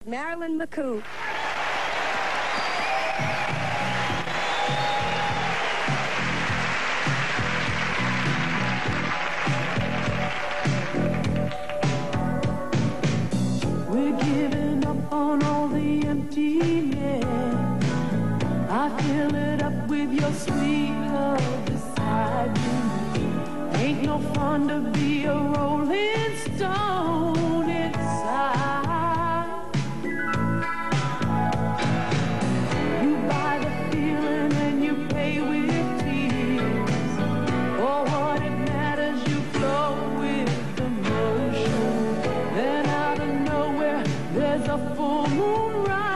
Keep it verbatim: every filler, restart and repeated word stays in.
Marilyn McCoo. We're giving up on all the emptiness. I fill it up with your sweet love beside you. Ain't no fun to be a rolling stone inside. You buy the feeling and you pay with tears. For what it matters, you flow with the motion. Then out of nowhere, there's a full moon rise.